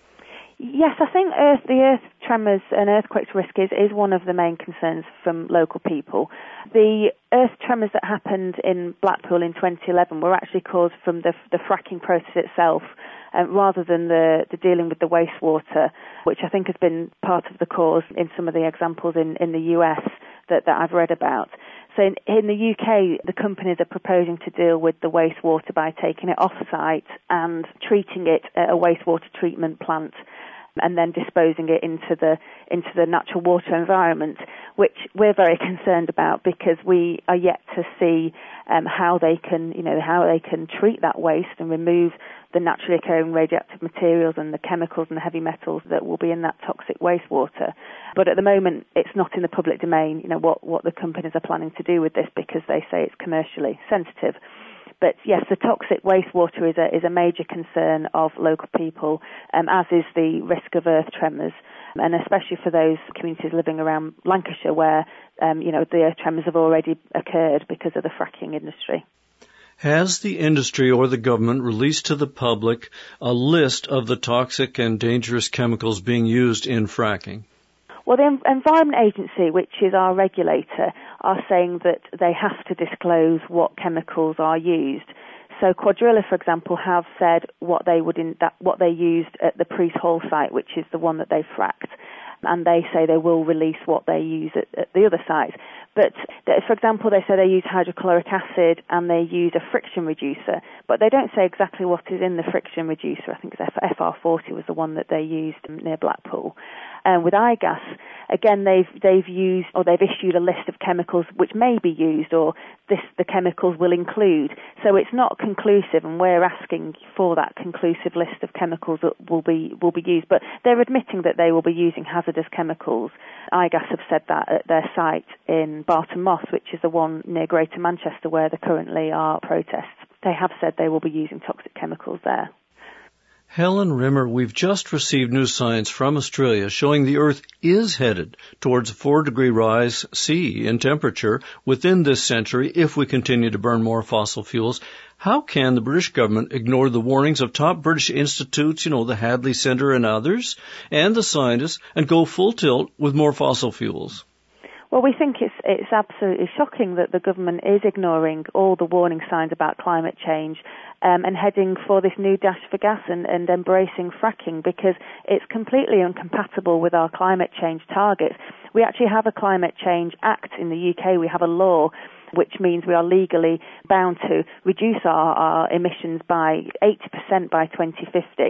Yes, I think earth, the earth tremors and earthquakes risk is, is one of the main concerns from local people. The earth tremors that happened in Blackpool in twenty eleven were actually caused from the, the fracking process itself, uh, rather than the, the dealing with the wastewater, which I think has been part of the cause in some of the examples in, in the U S that, that I've read about. So in, in the U K, the companies are proposing to deal with the wastewater by taking it off-site and treating it at a wastewater treatment plant, and then disposing it into the into the natural water environment, which we're very concerned about because we are yet to see um, how they can, you know, how they can treat that waste and remove the naturally occurring radioactive materials and the chemicals and the heavy metals that will be in that toxic wastewater. But at the moment, it's not in the public domain, you know, what, what the companies are planning to do with this because they say it's commercially sensitive. But yes, the toxic wastewater is a, is a major concern of local people, um, as is the risk of earth tremors, and especially for those communities living around Lancashire where, um, you know, the earth tremors have already occurred because of the fracking industry. Has the industry or the government released to the public a list of the toxic and dangerous chemicals being used in fracking? Well, the Environment Agency, which is our regulator, are saying that they have to disclose what chemicals are used. So Quadrilla, for example, have said what they would in that, what they used at the Priest Hall site, which is the one that they fracked, and they say they will release what they use at, at the other sites. But, for example, they say they use hydrochloric acid and they use a friction reducer, but they don't say exactly what is in the friction reducer. I think it's F R forty was the one that they used near Blackpool. Um, with iGas, again, they've they've used or they've issued a list of chemicals which may be used, or this the chemicals will include. So it's not conclusive, and we're asking for that conclusive list of chemicals that will be will be used. But they're admitting that they will be using hazardous chemicals. iGas have said that at their site in Barton Moss, which is the one near Greater Manchester where there currently are protests. They have said they will be using toxic chemicals there. Helen Rimmer, we've just received new science from Australia showing the Earth is headed towards a four-degree rise C in temperature within this century if we continue to burn more fossil fuels. How can the British government ignore the warnings of top British institutes, you know, the Hadley Centre and others, and the scientists, and go full tilt with more fossil fuels? Well, we think it's it's absolutely shocking that the government is ignoring all the warning signs about climate change um, and heading for this new dash for gas and, and embracing fracking, because it's completely incompatible with our climate change targets. We actually have a Climate Change Act in the U K. We have a law which means we are legally bound to reduce our, our emissions by eighty percent by twenty fifty.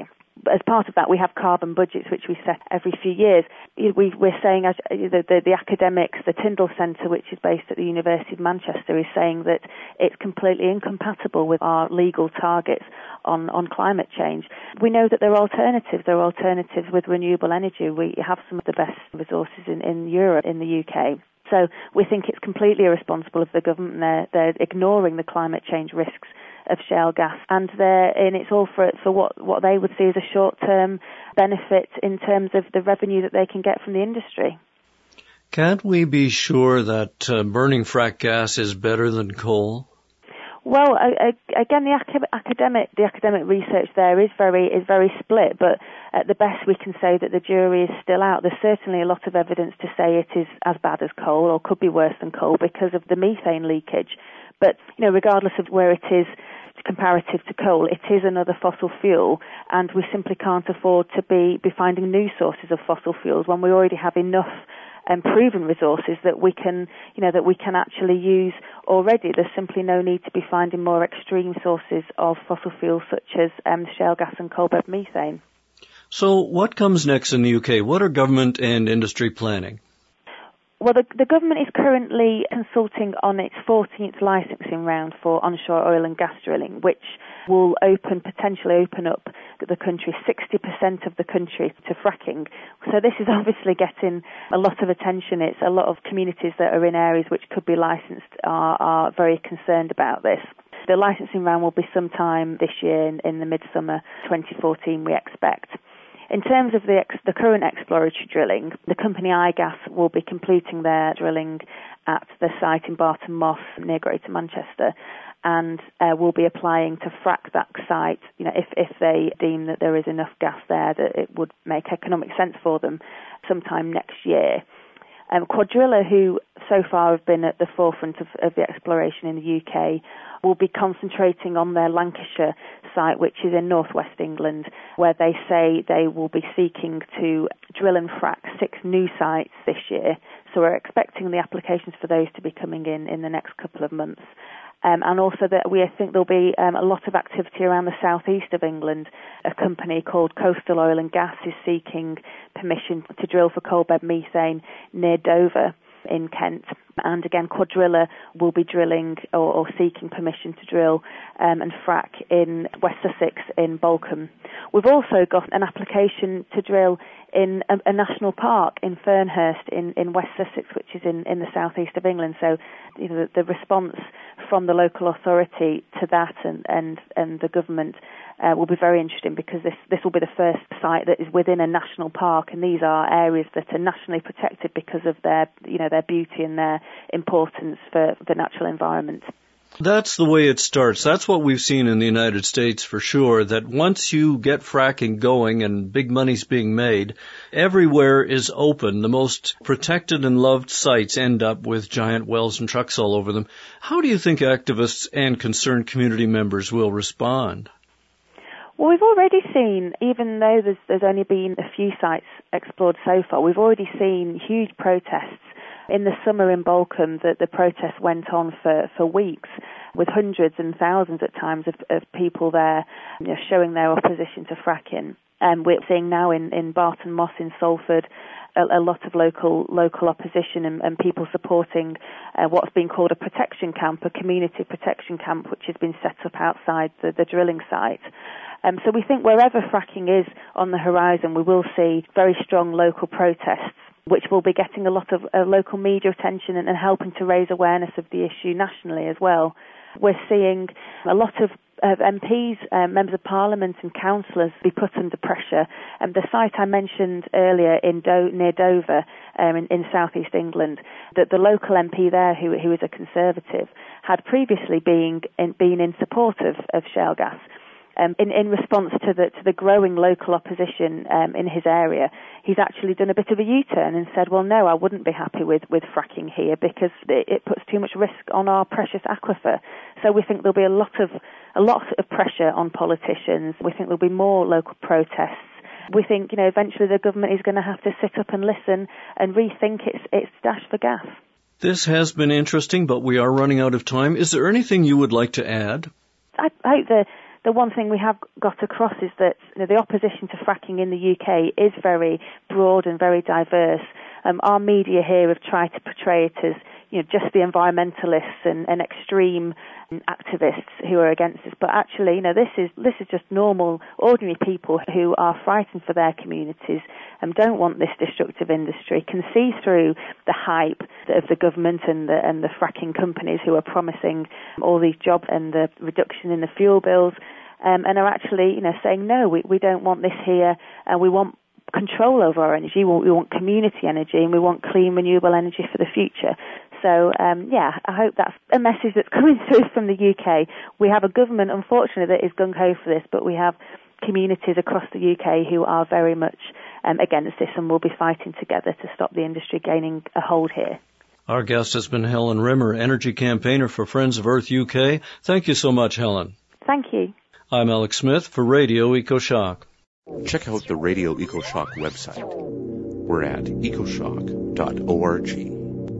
as part of that, we have carbon budgets, which we set every few years. We, we're saying, as the, the, the academics, the Tyndall Centre, which is based at the University of Manchester, is saying that it's completely incompatible with our legal targets on, on climate change. We know that there are alternatives. There are alternatives with renewable energy. We have some of the best resources in, in Europe, in the U K. So we think it's completely irresponsible of the government. They're, they're ignoring the climate change risks of shale gas, and they're, and it's all for for what what they would see as a short-term benefit in terms of the revenue that they can get from the industry. Can't we be sure that uh, burning frack gas is better than coal? Well, I, I, again, the academic the academic research there is very is very split, but at the best we can say that the jury is still out. There's certainly a lot of evidence to say it is as bad as coal, or could be worse than coal, because of the methane leakage. But you know, regardless of where it is comparative to coal, it is another fossil fuel, and we simply can't afford to be, be finding new sources of fossil fuels when we already have enough um, proven resources that we can, you know, that we can actually use already. There's simply no need to be finding more extreme sources of fossil fuels such as um, shale gas and coal bed methane. So what comes next in the U K? What are government and industry planning? Well, the, the government is currently consulting on its fourteenth licensing round for onshore oil and gas drilling, which will open, potentially open up the country, sixty percent of the country to fracking. So this is obviously getting a lot of attention. It's a lot of communities that are in areas which could be licensed are, are very concerned about this. The licensing round will be sometime this year in, in the midsummer twenty fourteen, we expect. In terms of the, ex- the current exploratory drilling, the company iGas will be completing their drilling at the site in Barton Moss near Greater Manchester, and uh, will be applying to frack that site, you know, if, if they deem that there is enough gas there that it would make economic sense for them sometime next year. Um, Quadrilla, who so far have been at the forefront of, of the exploration in the U K, will be concentrating on their Lancashire site, which is in northwest England, where they say they will be seeking to drill and frack six new sites this year. So we're expecting the applications for those to be coming in in the next couple of months. Um, and also that we think there'll be um, a lot of activity around the southeast of England. A company called Coastal Oil and Gas is seeking permission to drill for coal bed methane near Dover in Kent. And again, Quadrilla will be drilling or, or seeking permission to drill um, and frack in West Sussex in Bolcombe. We've also got an application to drill in a, a national park in Fernhurst in, in West Sussex, which is in, in the southeast of England. So, you know, the, the response from the local authority to that and, and, and the government uh, will be very interesting, because this, this will be the first site that is within a national park, and these are areas that are nationally protected because of their, you know, their beauty and their importance for the natural environment. That's the way it starts. That's what we've seen in the United States for sure, that once you get fracking going and big money's being made, everywhere is open. The most protected and loved sites end up with giant wells and trucks all over them. How do you think activists and concerned community members will respond? Well, we've already seen, even though there's, there's only been a few sites explored so far, we've already seen huge protests. In the summer in Bolcombe, the, the protests went on for, for weeks, with hundreds and thousands at times of, of people there, you know, showing their opposition to fracking. And we're seeing now in, in Barton Moss in Salford a, a lot of local local opposition and, and people supporting uh, what's been called a protection camp, a community protection camp, which has been set up outside the, the drilling site. Um, so we think wherever fracking is on the horizon, we will see very strong local protests, which will be getting a lot of uh, local media attention and, and helping to raise awareness of the issue nationally as well. We're seeing a lot of uh, M Ps, uh, members of parliament and councillors be put under pressure. And the site I mentioned earlier in Do- near Dover um, in, in southeast England, that the local M P there, who, who is a Conservative, had previously been in, been in support of, of shale gas. Um, in, in response to the, to the growing local opposition um, in his area, he's actually done a bit of a U-turn and said, well, no, I wouldn't be happy with, with fracking here because it, it puts too much risk on our precious aquifer. So we think there'll be a lot of a lot of pressure on politicians. We think there'll be more local protests. We think, you know, eventually the government is going to have to sit up and listen and rethink its, its dash for gas. This has been interesting, but we are running out of time. Is there anything you would like to add? I hope the the one thing we have got across is that you know, the opposition to fracking in the U K is very broad and very diverse. Um, our media here have tried to portray it as you know just the environmentalists and, and extreme activists who are against this, but actually, you know, this is this is just normal, ordinary people who are frightened for their communities and don't want this destructive industry, can see through the hype of the government and the and the fracking companies who are promising all these jobs and the reduction in the fuel bills, um, and are actually, you know, saying no, we we don't want this here, and we want control over our energy. We want, we want community energy, and we want clean, renewable energy for the future. So, um, yeah, I hope that's a message that's coming through from the U K. We have a government, unfortunately, that is gung-ho for this, but we have communities across the U K who are very much um, against this and will be fighting together to stop the industry gaining a hold here. Our guest has been Helen Rimmer, energy campaigner for Friends of Earth U K. Thank you so much, Helen. Thank you. I'm Alex Smith for Radio EcoShock. Check out the Radio EcoShock website. We're at ecoshock dot org.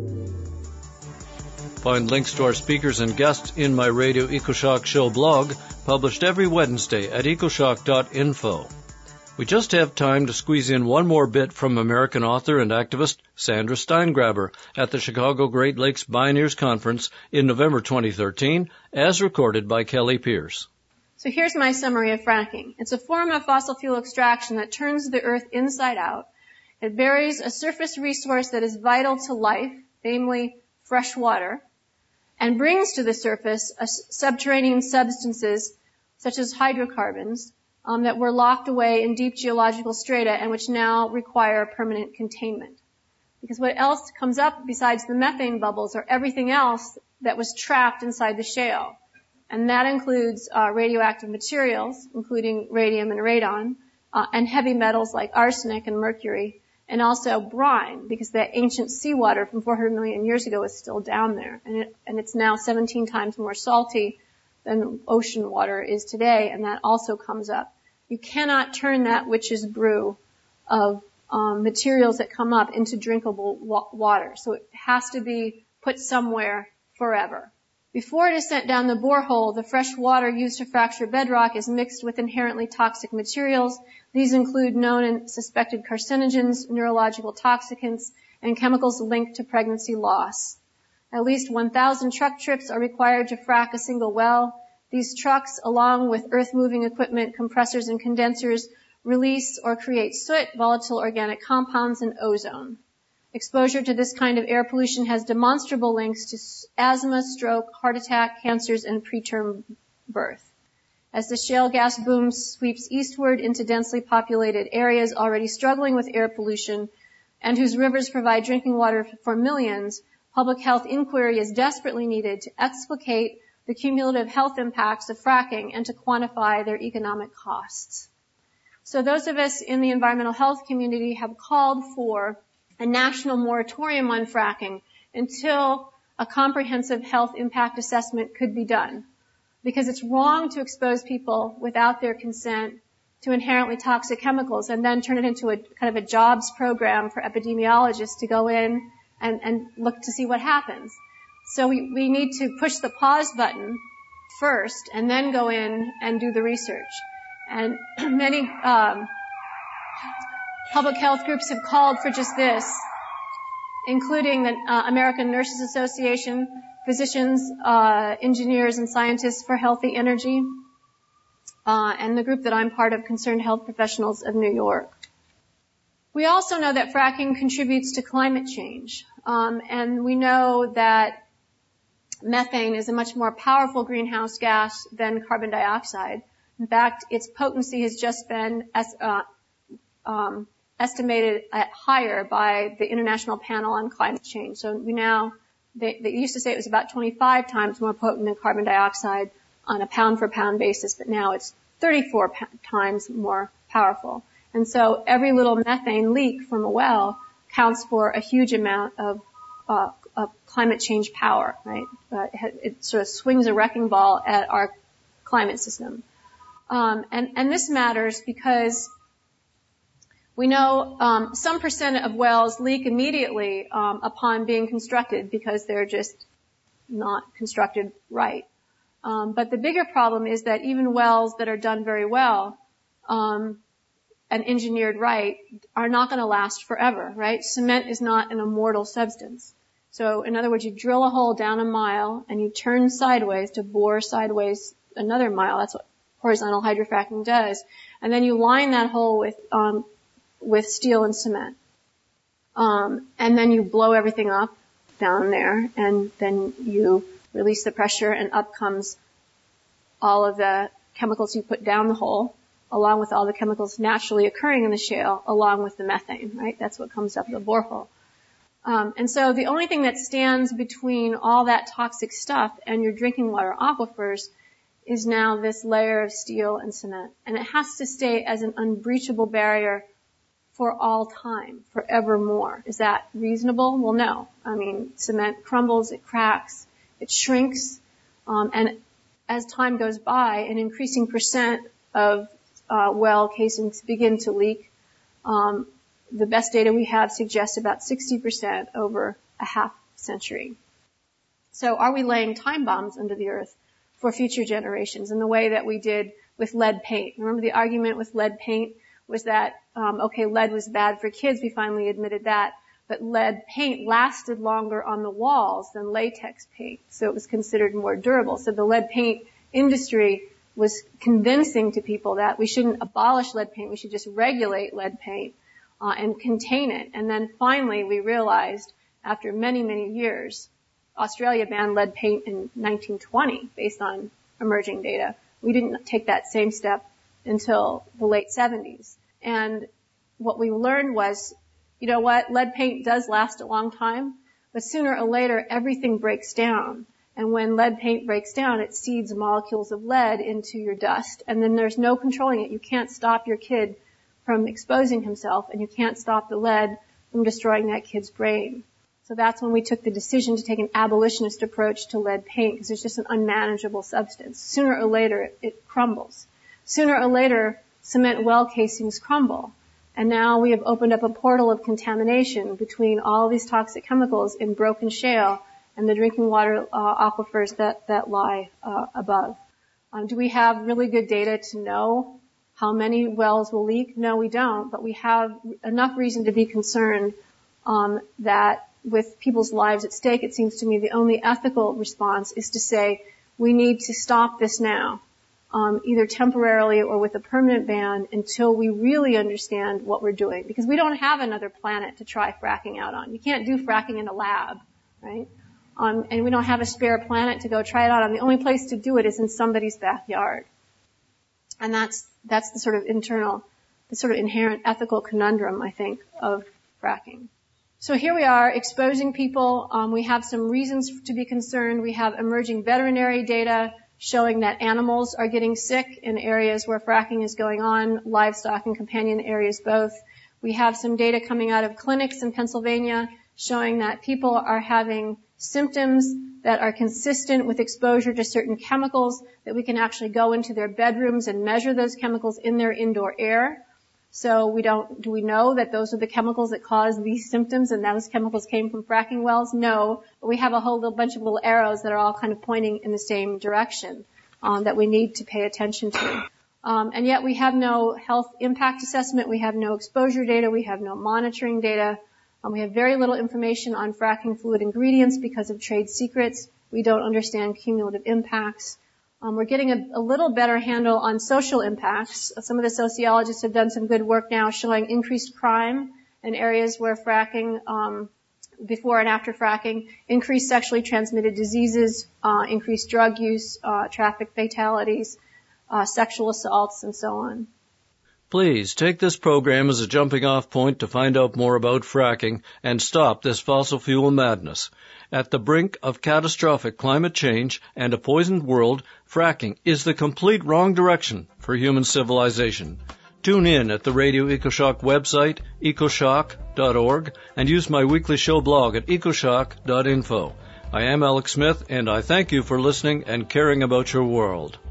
Find links to our speakers and guests in my Radio EcoShock Show blog, published every Wednesday at ecoshock dot info. We just have time to squeeze in one more bit from American author and activist Sandra Steingraber at the Chicago Great Lakes Bioneers Conference in November twenty thirteen, as recorded by Kelly Pierce. So here's my summary of fracking. It's a form of fossil fuel extraction that turns the earth inside out. It buries a surface resource that is vital to life, namely fresh water, and brings to the surface a subterranean substances such as hydrocarbons um, that were locked away in deep geological strata and which now require permanent containment. Because what else comes up besides the methane bubbles are everything else that was trapped inside the shale. And that includes uh, radioactive materials, including radium and radon, uh, and heavy metals like arsenic and mercury, and also brine, because that ancient seawater from four hundred million years ago is still down there. And, it, and it's now seventeen times more salty than ocean water is today, and that also comes up. You cannot turn that witch's brew of um, materials that come up into drinkable wa- water. So it has to be put somewhere forever. Before it is sent down the borehole, the fresh water used to fracture bedrock is mixed with inherently toxic materials. These include known and suspected carcinogens, neurological toxicants, and chemicals linked to pregnancy loss. At least one thousand truck trips are required to frack a single well. These trucks, along with earth-moving equipment, compressors, and condensers, release or create soot, volatile organic compounds, and ozone. Exposure to this kind of air pollution has demonstrable links to asthma, stroke, heart attack, cancers, and preterm birth. As the shale gas boom sweeps eastward into densely populated areas already struggling with air pollution and whose rivers provide drinking water for millions, public health inquiry is desperately needed to explicate the cumulative health impacts of fracking and to quantify their economic costs. So those of us in the environmental health community have called for a national moratorium on fracking until a comprehensive health impact assessment could be done. Because it's wrong to expose people without their consent to inherently toxic chemicals and then turn it into a kind of a jobs program for epidemiologists to go in and, and look to see what happens. So we, we need to push the pause button first and then go in and do the research. And many um, public health groups have called for just this, including the uh, American Nurses Association, physicians, uh, engineers, and scientists for healthy energy, uh, and the group that I'm part of, Concerned Health Professionals of New York. We also know that fracking contributes to climate change, um, and we know that methane is a much more powerful greenhouse gas than carbon dioxide. In fact, its potency has just been uh, um, estimated at higher by the International Panel on Climate Change. So we now, they, they used to say it was about twenty-five times more potent than carbon dioxide on a pound-for-pound basis, but now it's thirty-four times more powerful. And so every little methane leak from a well counts for a huge amount of, uh, of climate change power, right? Uh, it, it sort of swings a wrecking ball at our climate system. Um, and, and this matters because we know um, some percent of wells leak immediately um, upon being constructed because they're just not constructed right. Um, but the bigger problem is that even wells that are done very well, um, and engineered right, are not going to last forever, right? Cement is not an immortal substance. So, in other words, you drill a hole down a mile and you turn sideways to bore sideways another mile. That's what horizontal hydrofracking does. And then you line that hole with, um, with steel and cement. Um, and then you blow everything up down there, and then you release the pressure, and up comes all of the chemicals you put down the hole, along with all the chemicals naturally occurring in the shale, along with the methane, right? That's what comes up the borehole. Um, and so the only thing that stands between all that toxic stuff and your drinking water aquifers is now this layer of steel and cement. And it has to stay as an unbreachable barrier for all time, forevermore. Is that reasonable? Well, no. I mean, cement crumbles, it cracks, it shrinks, um, and as time goes by, an increasing percent of uh, well casings begin to leak. Um, the best data we have suggests about sixty percent over a half century. So are we laying time bombs under the earth for future generations in the way that we did with lead paint? Remember the argument with lead paint was that, um, okay, lead was bad for kids. We finally admitted that. But lead paint lasted longer on the walls than latex paint, so it was considered more durable. So the lead paint industry was convincing to people that we shouldn't abolish lead paint, we should just regulate lead paint uh, and contain it. And then finally we realized, after many, many years, Australia banned lead paint in nineteen twenty based on emerging data. We didn't take that same step until the late seventies. And what we learned was, you know what, lead paint does last a long time, but sooner or later everything breaks down. And when lead paint breaks down, it seeds molecules of lead into your dust, and then there's no controlling it. You can't stop your kid from exposing himself, and you can't stop the lead from destroying that kid's brain. So that's when we took the decision to take an abolitionist approach to lead paint, because it's just an unmanageable substance. Sooner or later, it, it crumbles. Sooner or later, cement well casings crumble. And now we have opened up a portal of contamination between all of these toxic chemicals in broken shale and the drinking water uh, aquifers that, that lie uh, above. Um, do we have really good data to know how many wells will leak? No, we don't, but we have enough reason to be concerned um, that with people's lives at stake, it seems to me the only ethical response is to say we need to stop this now, um, either temporarily or with a permanent ban until we really understand what we're doing, because we don't have another planet to try fracking out on. You can't do fracking in a lab, right? Um, and we don't have a spare planet to go try it out on. The only place to do it is in somebody's backyard. And that's, that's the sort of internal, the sort of inherent ethical conundrum, I think, of fracking. So here we are exposing people. Um, we have some reasons to be concerned. We have emerging veterinary data showing that animals are getting sick in areas where fracking is going on, livestock and companion areas both. We have some data coming out of clinics in Pennsylvania showing that people are having symptoms that are consistent with exposure to certain chemicals, that we can actually go into their bedrooms and measure those chemicals in their indoor air. So we don't, do we know that those are the chemicals that cause these symptoms and those chemicals came from fracking wells? No, but we have a whole little bunch of little arrows that are all kind of pointing in the same direction, um, that we need to pay attention to. Um, and yet we have no health impact assessment, we have no exposure data, we have no monitoring data. Um, we have very little information on fracking fluid ingredients because of trade secrets. We don't understand cumulative impacts. Um, we're getting a, a little better handle on social impacts. Some of the sociologists have done some good work now showing increased crime in areas where fracking, um, before and after fracking, increased sexually transmitted diseases, uh, increased drug use, uh, traffic fatalities, uh, sexual assaults, and so on. Please take this program as a jumping off point to find out more about fracking and stop this fossil fuel madness. At the brink of catastrophic climate change and a poisoned world, fracking is the complete wrong direction for human civilization. Tune in at the Radio EcoShock website, ecoshock dot org, and use my weekly show blog at ecoshock dot info. I am Alex Smith, and I thank you for listening and caring about your world.